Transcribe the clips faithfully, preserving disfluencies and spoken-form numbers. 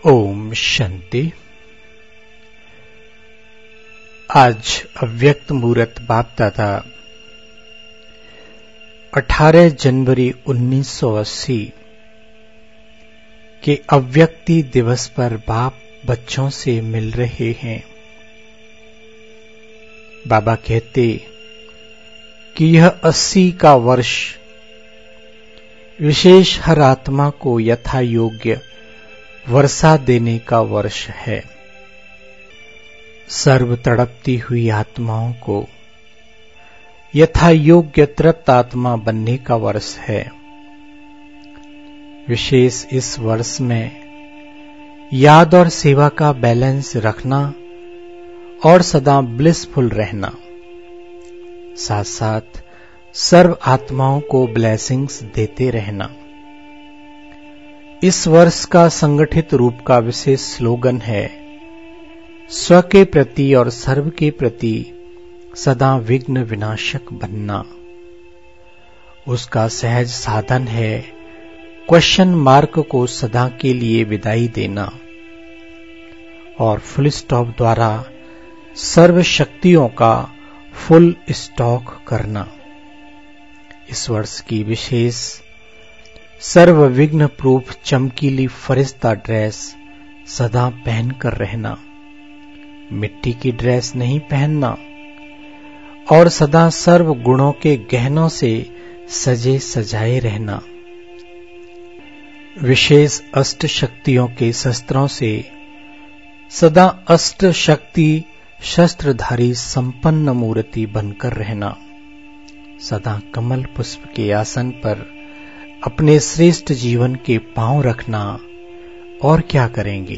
ओम शांति। आज अव्यक्त मुहूर्त बाप दादा अठारह जनवरी उन्नीस सौ अस्सी के अव्यक्ति दिवस पर बाप बच्चों से मिल रहे हैं। बाबा कहते कि यह अस्सी का वर्ष विशेष हर आत्मा को यथा योग्य वर्षा देने का वर्ष है। सर्व तड़पती हुई आत्माओं को यथा योग्य तृप्त आत्मा बनने का वर्ष है। विशेष इस वर्ष में याद और सेवा का बैलेंस रखना और सदा ब्लिसफुल रहना, साथ साथ सर्व आत्माओं को ब्लेसिंग्स देते रहना। इस वर्ष का संगठित रूप का विशेष स्लोगन है, स्व के प्रति और सर्व के प्रति सदा विघ्न विनाशक बनना। उसका सहज साधन है क्वेश्चन मार्क को सदा के लिए विदाई देना और फुल स्टॉप द्वारा सर्व शक्तियों का फुल स्टॉक करना। इस वर्ष की विशेष सर्व विघ्न प्रूफ चमकीली फरिश्ता ड्रेस सदा पहनकर रहना, मिट्टी की ड्रेस नहीं पहनना और सदा सर्व गुणों के गहनों से सजे सजाए रहना। विशेष अष्ट शक्तियों के शस्त्रों से सदा अष्ट शक्ति शस्त्रधारी संपन्न मूर्ति बनकर रहना। सदा कमल पुष्प के आसन पर अपने श्रेष्ठ जीवन के पांव रखना और क्या करेंगे।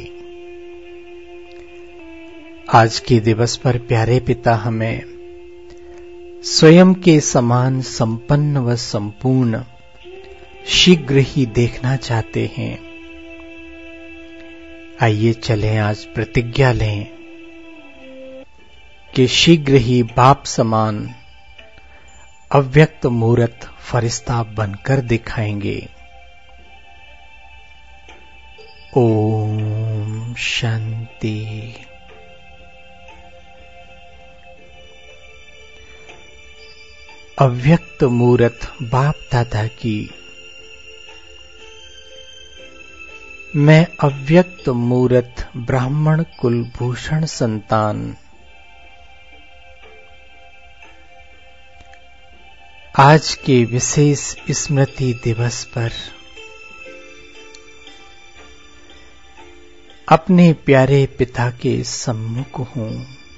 आज के दिवस पर प्यारे पिता हमें स्वयं के समान संपन्न व संपूर्ण शीघ्र ही देखना चाहते हैं। आइए चलें आज प्रतिज्ञा लें कि शीघ्र ही बाप समान अव्यक्त मूर्त फरिश्ता बनकर दिखाएंगे। ओम शांति। अव्यक्त मूर्त बाप दादा की मैं अव्यक्त मूर्त ब्राह्मण कुलभूषण संतान आज के विशेष स्मृति दिवस पर अपने प्यारे पिता के सम्मुख हूं।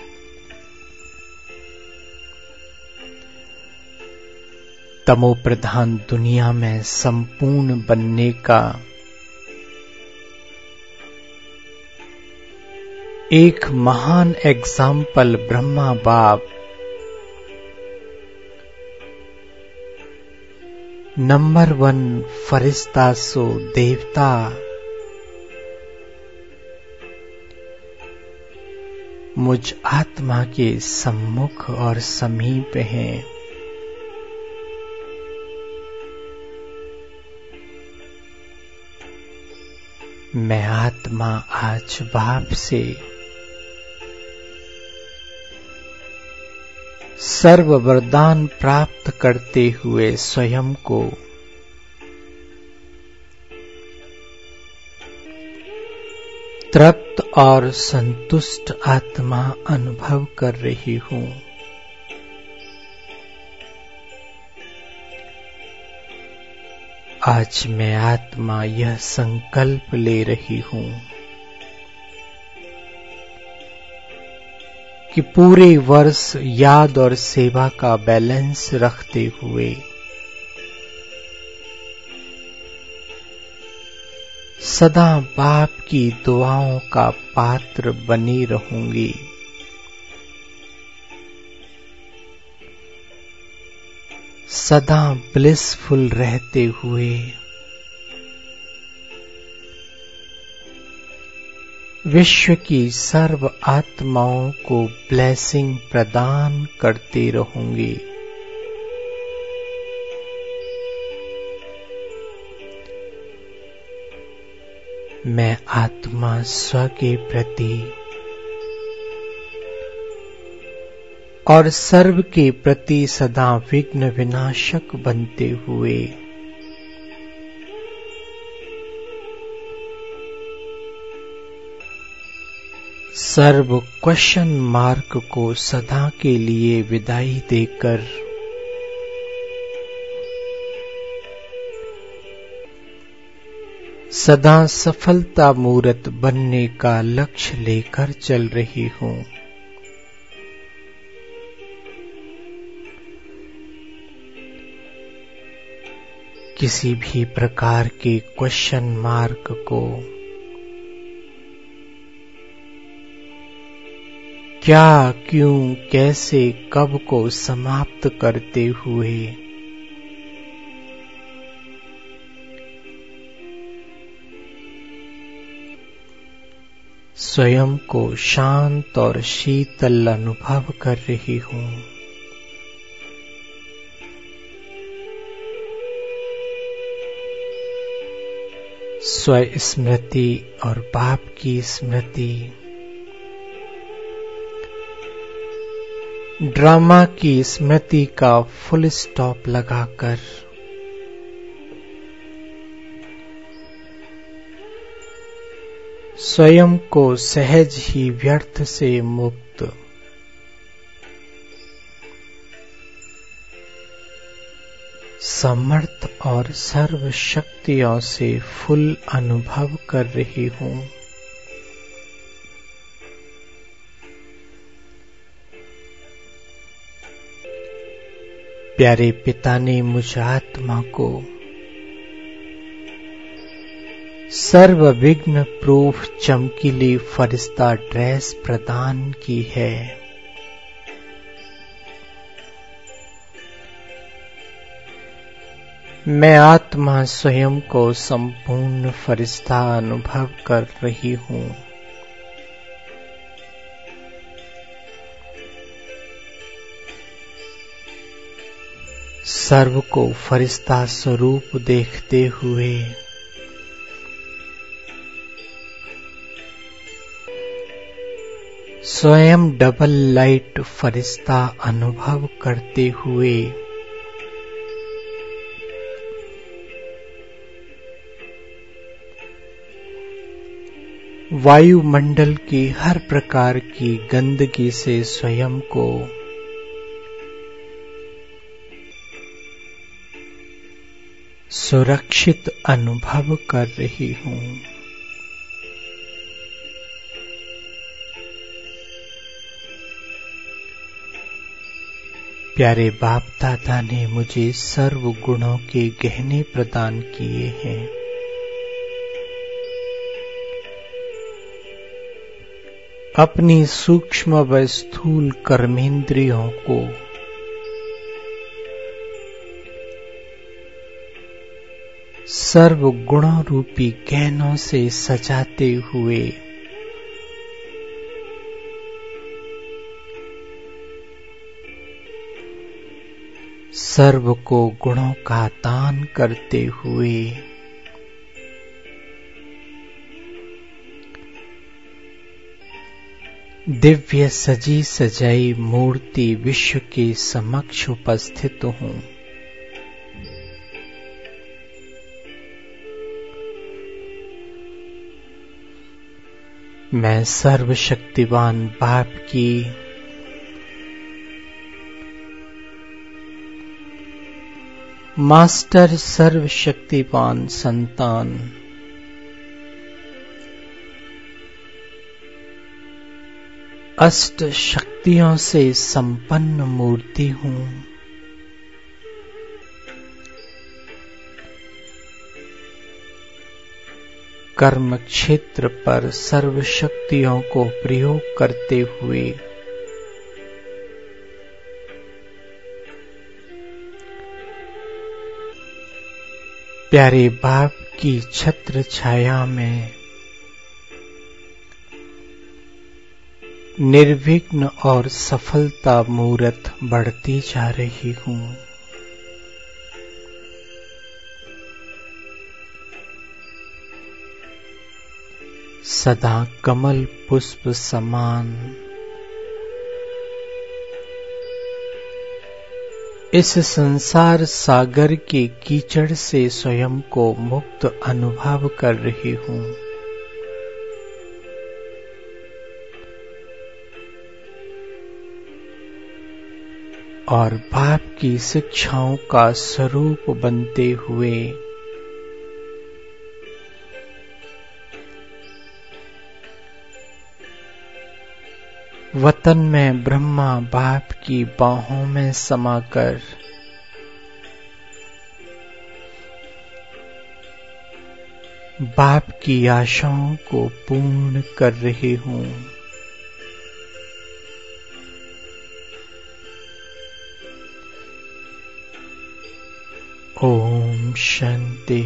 तमो प्रधान दुनिया में संपूर्ण बनने का एक महान एग्जाम्पल ब्रह्मा बाप नंबर वन फरिश्ता सो देवता मुझ आत्मा के सम्मुख और समीप हैं। मैं आत्मा आज बाप से सर्व वरदान प्राप्त करते हुए स्वयं को तृप्त और संतुष्ट आत्मा अनुभव कर रही हूं। आज मैं आत्मा यह संकल्प ले रही हूं कि पूरे वर्ष याद और सेवा का बैलेंस रखते हुए सदा बाप की दुआओं का पात्र बनी रहूंगी। सदा ब्लिसफुल रहते हुए विश्व की सर्व आत्माओं को ब्लेसिंग प्रदान करते रहूंगी। मैं आत्मा स्व के प्रति और सर्व के प्रति सदा विघ्न विनाशक बनते हुए सर्व क्वेश्चन मार्क को सदा के लिए विदाई देकर सदा सफलता मूर्त बनने का लक्ष्य लेकर चल रही हूं। किसी भी प्रकार के क्वेश्चन मार्क को क्या, क्यों, कैसे, कब को समाप्त करते हुए स्वयं को शांत और शीतल अनुभव कर रही हूं। स्व स्मृति और पाप की स्मृति, ड्रामा की स्मृति का फुल स्टॉप लगाकर स्वयं को सहज ही व्यर्थ से मुक्त, समर्थ और सर्व शक्तियों से फुल अनुभव कर रही हूं। प्यारे पिता ने मुझ आत्मा को सर्व विघ्न प्रूफ चमकीली फरिश्ता ड्रेस प्रदान की है। मैं आत्मा स्वयं को संपूर्ण फरिश्ता अनुभव कर रही हूं। सर्व को फरिश्ता स्वरूप देखते हुए स्वयं डबल लाइट फरिश्ता अनुभव करते हुए वायुमंडल की हर प्रकार की गंदगी से स्वयं को सुरक्षित अनुभव कर रही हूं। प्यारे बाप दादा ने मुझे सर्व गुणों के गहने प्रदान किए हैं। अपनी सूक्ष्म व स्थूल कर्मेंद्रियों को सर्व गुणों रूपी गहनों से सजाते हुए सर्व को गुणों का दान करते हुए दिव्य सजी सजाई मूर्ति विश्व के समक्ष उपस्थित हूं। मैं सर्वशक्तिवान बाप की मास्टर सर्वशक्तिवान संतान अष्ट शक्तियों से संपन्न मूर्ति हूं। कर्म क्षेत्र पर सर्व शक्तियों को प्रयोग करते हुए प्यारे बाप की छत्र छाया में निर्विघ्न और सफलता मूर्त बढ़ती जा रही हूं। सदा कमल पुष्प समान इस संसार सागर के कीचड़ से स्वयं को मुक्त अनुभव कर रही हूँ। और बाप की शिक्षाओं का स्वरूप बनते हुए वतन में ब्रह्मा बाप की बाहों में समाकर बाप की आशाओं को पूर्ण कर रही हूँ। ओम शांति,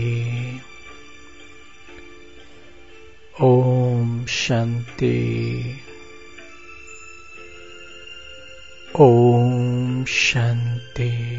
ओम शांति, ओम शांति।